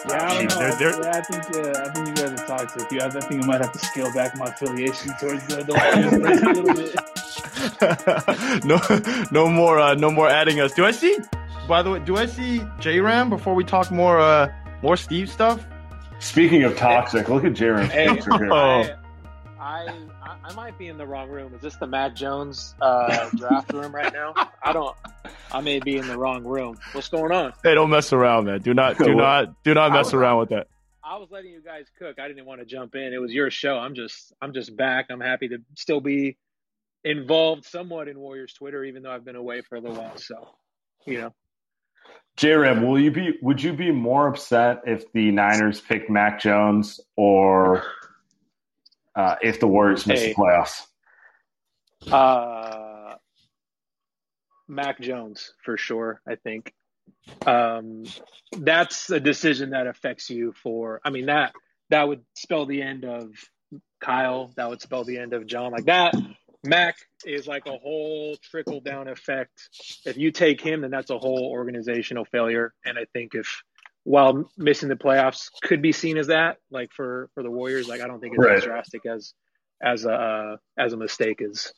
Yeah, I don't know. They're, I think you guys are toxic. I think I might have to scale back my affiliation towards the Warriors a little bit. no more adding us. By the way, do I see J-Ram before we talk more Steve stuff? Speaking of toxic, look at J-Ram's picture here. I might be in the wrong room. Is this the Mac Jones draft room right now? I may be in the wrong room. What's going on? Hey, don't mess around, man. Do not mess around with that. I was letting you guys cook. I didn't want to jump in. It was your show. I'm just back. I'm happy to still be involved somewhat in Warriors Twitter, even though I've been away for a little while. So, J-Ram, would you be more upset if the Niners picked Mac Jones or if the Warriors missed the playoffs? Mac Jones for sure. I think that's a decision that affects you that would spell the end of Kyle. That would spell the end of John. Like that, Mac is like a whole trickle down effect. If you take him, then that's a whole organizational failure. And I think while missing the playoffs could be seen as that, like for the Warriors, like I don't think it's as drastic as a mistake as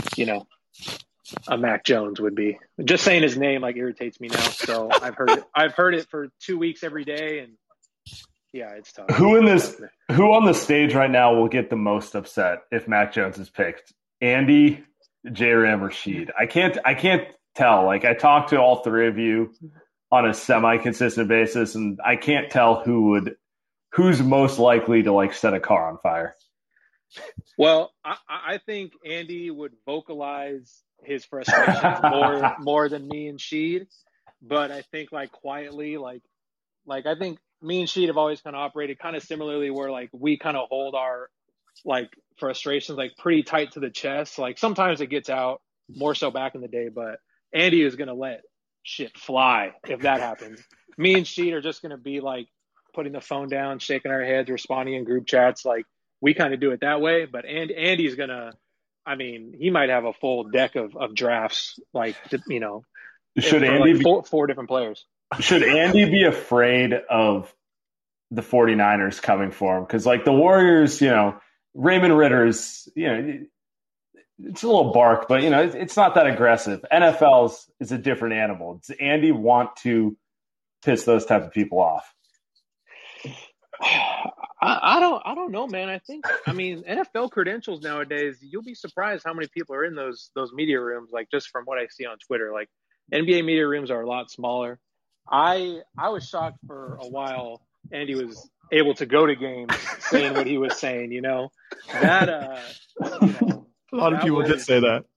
a Mac Jones would be. Just saying his name like irritates me now. So I've heard it for 2 weeks every day, and yeah, it's tough. Who on the stage right now will get the most upset if Mac Jones is picked? Andy, J-Ram, or Sheed? I can't tell. Like I talked to all three of you on a semi-consistent basis, and I can't tell who's most likely to like set a car on fire. Well, I think Andy would vocalize his frustrations more than me and Sheed, but I think like quietly, like I think me and Sheed have always kind of operated kind of similarly, where like we kind of hold our like frustrations like pretty tight to the chest. Like sometimes it gets out, more so back in the day, but Andy is gonna let shit fly if that happens. Me and Sheed are just gonna be like putting the phone down, shaking our heads, responding in group chats. Like we kind of do it that way, but Andy's gonna. I mean, he might have a full deck of drafts, like, should Andy like four different players. Should Andy be afraid of the 49ers coming for him? Because, like, the Warriors, Raymond Ritter's, it's a little bark, but, it's not that aggressive. NFL is a different animal. Does Andy want to piss those type of people off? I don't know, man. I mean, NFL credentials nowadays, you'll be surprised how many people are in those media rooms, like just from what I see on Twitter. Like NBA media rooms are a lot smaller. I was shocked for a while Andy was able to go to games saying what he was saying, That a lot of people did say that.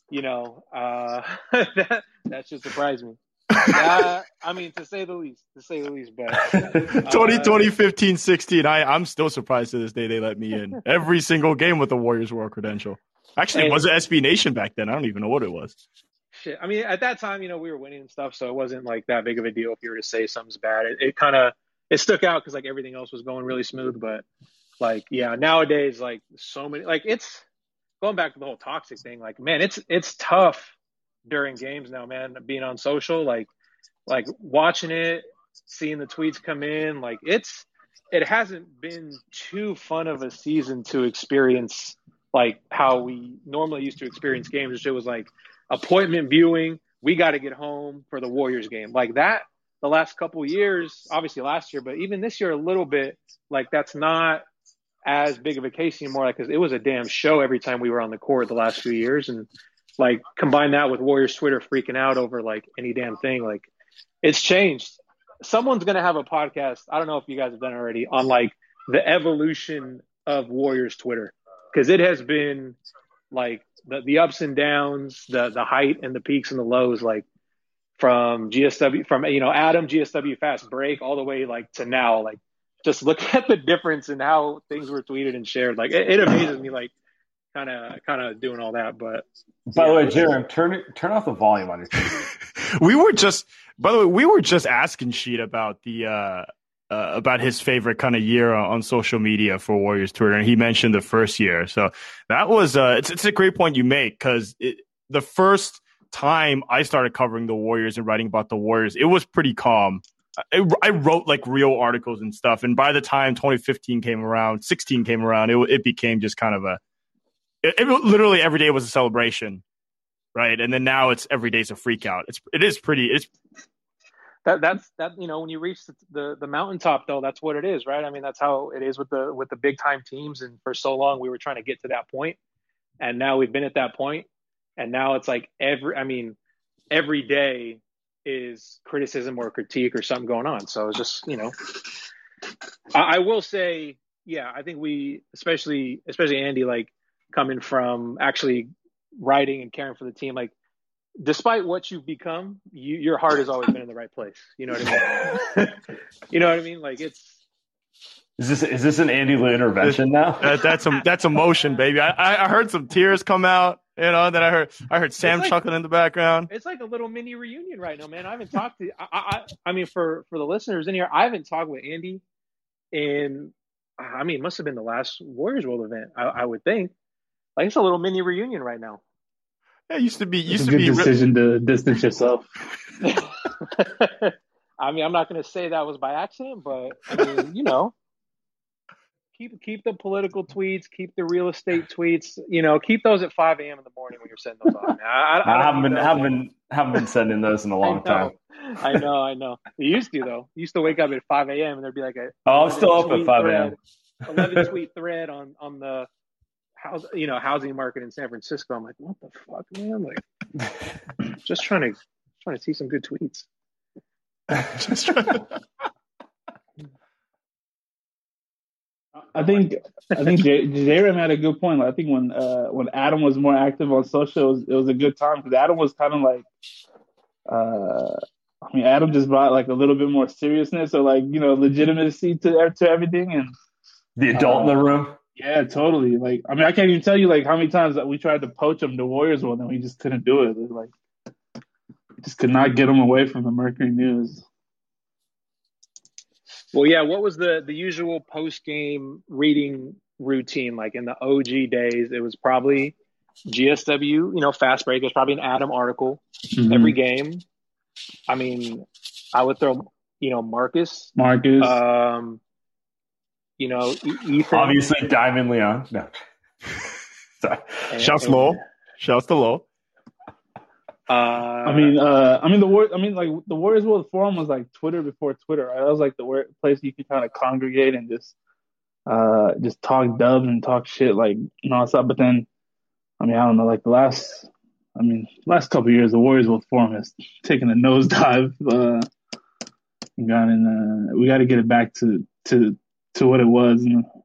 That should surprise me. I mean, to say the least, but 2015, 16, I'm still surprised to this day they let me in every single game with the Warriors World credential. Actually, it was an SB Nation back then. I don't even know what it was. Shit. I mean, at that time, we were winning and stuff, so it wasn't like that big of a deal if you were to say something's bad. It stuck out because like everything else was going really smooth, but like, yeah, nowadays, like so many, like it's going back to the whole toxic thing. Like, man, it's tough during games now, man, being on social, like watching it, seeing the tweets come in, like it hasn't been too fun of a season to experience like how we normally used to experience games. It was like appointment viewing. We got to get home for the Warriors game like that. The last couple of years, obviously last year, but even this year a little bit, like that's not as big of a case anymore. Like, cause it was a damn show every time we were on the court the last few years. And like combine that with Warriors Twitter freaking out over like any damn thing. Like it's changed. Someone's going to have a podcast. I don't know if you guys have done it already on like the evolution of Warriors Twitter. Cause it has been like the ups and downs, the height and the peaks and the lows, like from GSW, from, Adam GSW fast break all the way like to now, like just look at the difference in how things were tweeted and shared. Like it amazes me, like kind of doing all that. But by the way, Jeremy, turn off the volume on your TV. we were just asking Sheet about about his favorite kind of year on social media for Warriors Twitter, and he mentioned the first year. So that was it's a great point you make, because the first time I started covering the Warriors and writing about the Warriors, it was pretty calm I wrote like real articles and stuff. And by the time 2015 came around, 16 came around, it became just kind of it literally every day was a celebration. Right. And then now it's every day's a freak out. It's that's when you reach the mountaintop though, that's what it is, right? I mean, that's how it is with the big time teams. And for so long we were trying to get to that point, and now we've been at that point, and now it's like every day is criticism or critique or something going on. So it's just, I will say, yeah, I think we, especially Andy, like coming from actually writing and caring for the team, like despite what you've become, your heart has always been in the right place. You know what I mean? You know what I mean? Like is this an Andy Lou intervention now? That's emotion, baby. I heard some tears come out. Then I heard Sam chuckling in the background. It's like a little mini reunion right now, man. I haven't talked to. I mean, for the listeners in here, I haven't talked with Andy in. I mean, it must have been the last Warriors World event. I would think. Like it's a little mini reunion right now. It used to be. It's a good decision to distance yourself. I mean, I'm not going to say that was by accident, but I mean, keep the political tweets, keep the real estate tweets. Keep those at 5 a.m. in the morning when you're sending those off. I haven't been sending those in a long time. I know. You used to though. You used to wake up at 5 a.m. and there'd be like I'm still up at 5 a.m. 11 tweet thread on the housing market in San Francisco. I'm like, what the fuck, man? Like, just trying to see some good tweets. Just trying to... I think J-Ram had a good point. I think when Adam was more active on social, it was a good time because Adam was kind of like, Adam just brought like a little bit more seriousness or like legitimacy to everything, and the adult in the room. Yeah, totally. Like, I mean, I can't even tell you like how many times that we tried to poach him to Warriors World and we just couldn't do it. Like, we just could not get him away from the Mercury News. Well, yeah. What was the usual post game reading routine like in the OG days? It was probably GSW, Fast Break. It was probably an Adam article every game. I mean, I would throw, Marcus. Ethan. Obviously, Diamond Leon. No. Sorry. Shouts to Lowell. The Warriors World Forum was like Twitter before Twitter. Right? That was like the place you could kind of congregate and just talk dubs and talk shit like nonstop. But then, I don't know, like the last couple of years, the Warriors World Forum has taken a nosedive. We got to get it back to what it was.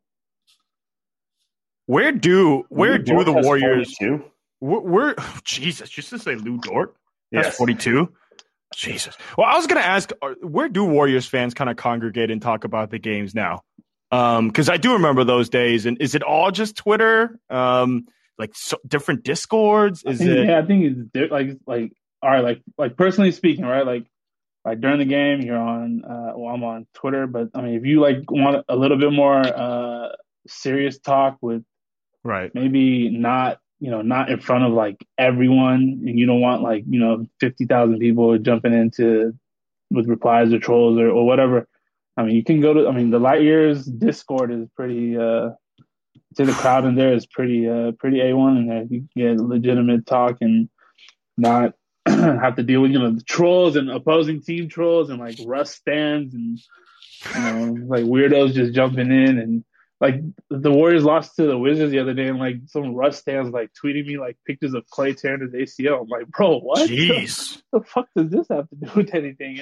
Where do the Warriors? 42? We're Jesus, just to say Lou Dort. That's Yes. 42. Jesus. Well, I was gonna ask, where do Warriors fans kind of congregate and talk about the games now? Because I do remember those days. And is it all just Twitter? Different Discords? I think it's like all right, like personally speaking, right? Like during the game, you're on. I'm on Twitter, but I mean, if you like want a little bit more serious talk with, right, maybe not in front of like everyone, and you don't want like 50,000 people jumping into with replies or trolls or whatever. I mean, you can go to. The Light Years Discord is pretty. The crowd in there is pretty A1 in there. You can get legitimate talk and not have to deal with the trolls and opposing team trolls and like Russ stands and like weirdos just jumping in, and like the Warriors lost to the Wizards the other day and like some Russ stands like tweeting me like pictures of Clay tearing his ACL. I'm like, bro, what? Jeez. The fuck does this have to do with anything?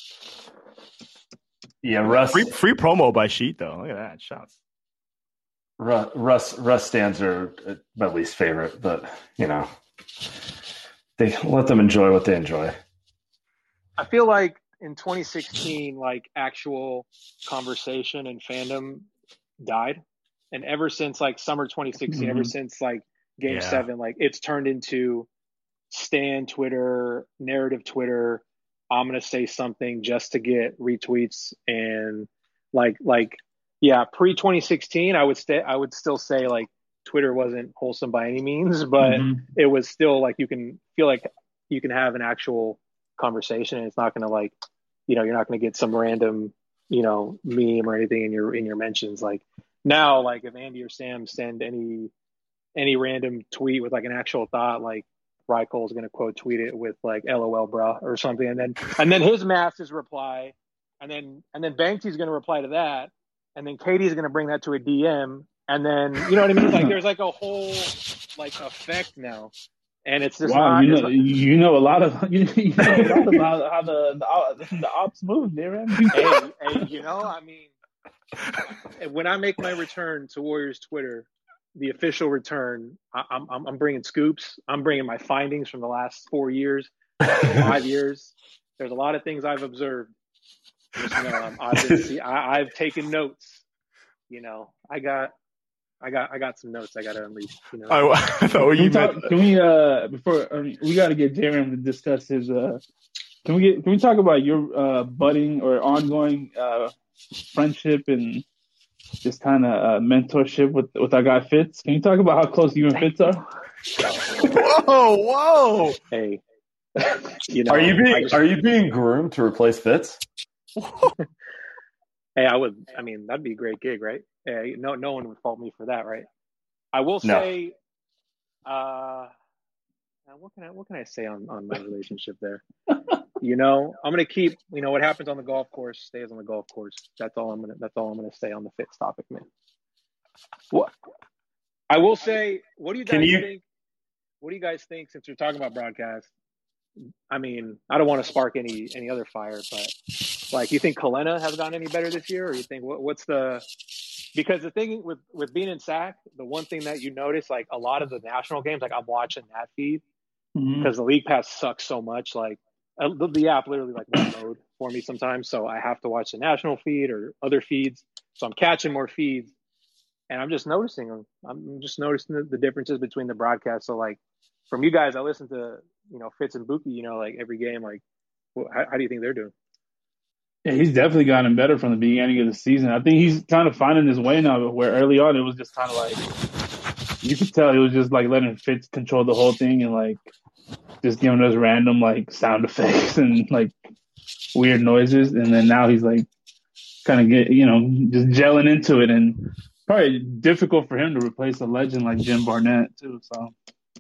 Yeah, Russ. Free promo by Sheet though. Look at that shots. Russ stands are my least favorite, but they let them enjoy what they enjoy. I feel like in 2016, like actual conversation and fandom died, and ever since like summer 2016, ever since like Game 7, like it's turned into Stan Twitter, narrative Twitter. I'm gonna say something just to get retweets and pre 2016, I would still say like Twitter wasn't wholesome by any means, but it was still like you can feel like you can have an actual conversation and it's not going to like, you're not going to get some random, meme or anything in your mentions. Like now, like if Andy or Sam send any random tweet with like an actual thought, like Reichel is going to quote tweet it with like "LOL, bruh" or something, and then his masses reply, and then Banksy's going to reply to that, and then Katie's going to bring that to a DM, and then you know what I mean? Like there's like a whole like effect now, and it's just wow. not. You know a lot of you know a lot about how the ops move there. Hey, I mean, when I make my return to Warriors Twitter, the official return, I'm bringing scoops. I'm bringing my findings from the last 4 years, 5 years. There's a lot of things I've observed. Just I've taken notes. I got some notes I got to unleash. I thought what you meant. Can we before we got to get Jeremy to discuss his. Can we talk about your budding or ongoing friendship and just kind of mentorship with our guy Fitz? Can you talk about how close you and Fitz are? Whoa! Hey, are you being groomed to replace Fitz? Hey, I would. I mean, that'd be a great gig, right? Hey, no one would fault me for that, right? I will say, what can I say on my relationship there? I'm gonna keep. What happens on the golf course stays on the golf course. That's all I'm gonna say on the Fitz topic, man. What I will say, what do you guys think? What do you guys think? Since you're talking about broadcast, I mean, I don't want to spark any other fire, but like, you think Kalena has gotten any better this year, or you think what's the? Because the thing with being in SAC, the one thing that you notice, like a lot of the national games, like I'm watching that feed because the league pass sucks so much. Like the app literally like won't load for me sometimes, so I have to watch the national feed or other feeds. So I'm catching more feeds, and I'm just noticing them. I'm just noticing the differences between the broadcasts. So like from you guys, I listen to Fitz and Buki, like every game. Like, how do you think they're doing? Yeah, he's definitely gotten better from the beginning of the season. I think he's kind of finding his way now, where early on it was just kind of like, you could tell he was just like letting Fitz control the whole thing and like just giving us random like sound effects and like weird noises. And then now he's like kind of just gelling into it, and probably difficult for him to replace a legend like Jim Barnett too. So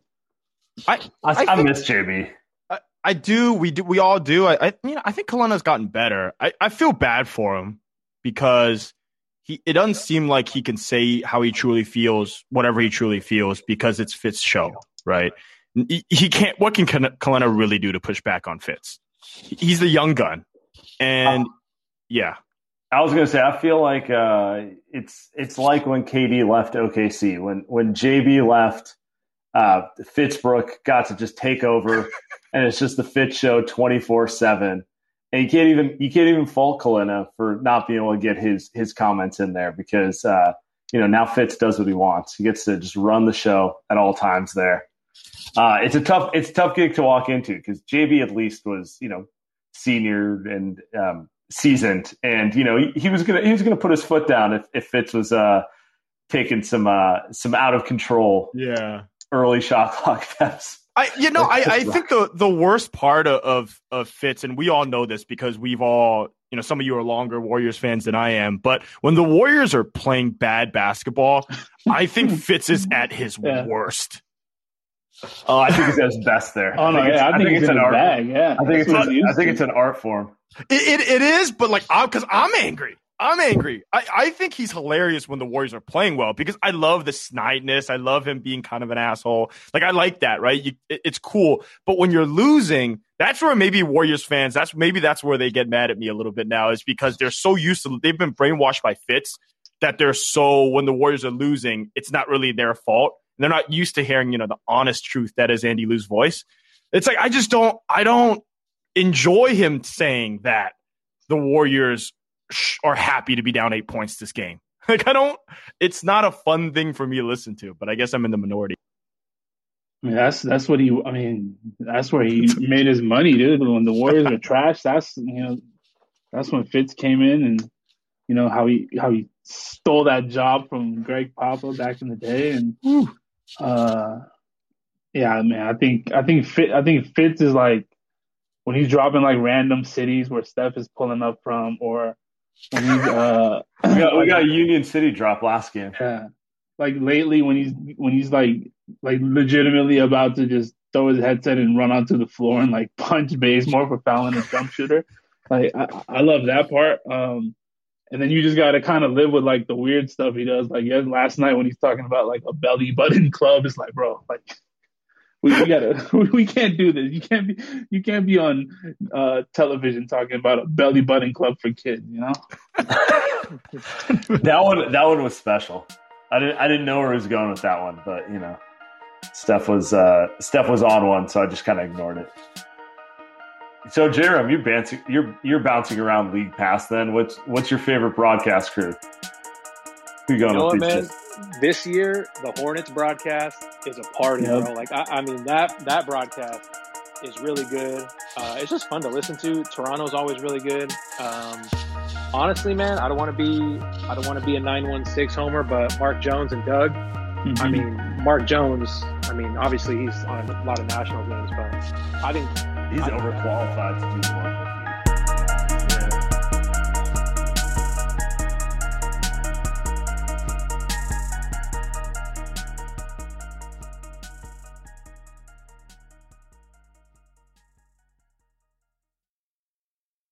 I miss JB. I do. We all do. I think Kalena's gotten better. I feel bad for him because it doesn't seem like he can say how he truly feels, whatever he truly feels, because it's Fitz's show, right? He can't. What can Kalena really do to push back on Fitz? He's the young gun, and yeah. I was gonna say, I feel like it's like when KD left OKC, when JB left. Fitzbrook got to just take over, and it's just the Fitz show 24/7. And you can't even fault Kalena for not being able to get his comments in there because now Fitz does what he wants. He gets to just run the show at all times there. It's a tough gig to walk into because JB at least was senior and seasoned, and he was gonna put his foot down if Fitz was taking some out of control. Yeah. Early shot clock steps. I think the worst part of Fitz, and we all know this because we've all, some of you are longer Warriors fans than I am, but when the Warriors are playing bad basketball, I think Fitz is at his worst. Oh, I think he's at his best there. Oh no, I think it's an art bag. Yeah, I think it's an art form. It is, but like, because I'm angry. I think he's hilarious when the Warriors are playing well because I love the snideness. I love him being kind of an asshole. Like, I like that, right? It's cool. But when you're losing, that's where maybe Warriors fans, that's where they get mad at me a little bit now, is because they're so used to, they've been brainwashed by Fitz that when the Warriors are losing, it's not really their fault. They're not used to hearing, the honest truth that is Andy Liu's voice. It's like, I don't enjoy him saying that the Warriors are happy to be down 8 points this game. Like, it's not a fun thing for me to listen to, but I guess I'm in the minority. I mean, that's where he made his money, dude. When the Warriors are trash, that's when Fitz came in, and how he stole that job from Greg Papa back in the day. And yeah, man, I think Fitz is like, when he's dropping like random cities where Steph is pulling up from, or when he's we got a Union City drop last game. Yeah, like lately when he's like legitimately about to just throw his headset and run onto the floor and like punch Bazemore for fouling a jump shooter. Like I love that part. And then you just got to kind of live with like the weird stuff he does. Like last night when he's talking about like a belly button club, it's like, bro, like we can't do this. You can't be on television talking about a belly button club for kids, you know? That one was special. I didn't know where he was going with that one, but you know, Steph was on one, so I just kind of ignored it. So, Jerem, you're bouncing around League Pass. Then, what's your favorite broadcast crew? Who you going with these man? This year, the Hornets broadcast is a party, bro. Like, I mean that broadcast is really good. It's just fun to listen to. Toronto's always really good. Honestly, man, I don't want to be a 916 homer, but Mark Jones and Doug. Mm-hmm. I mean, Mark Jones. I mean, obviously he's on a lot of national games, but I think. He's overqualified to do more.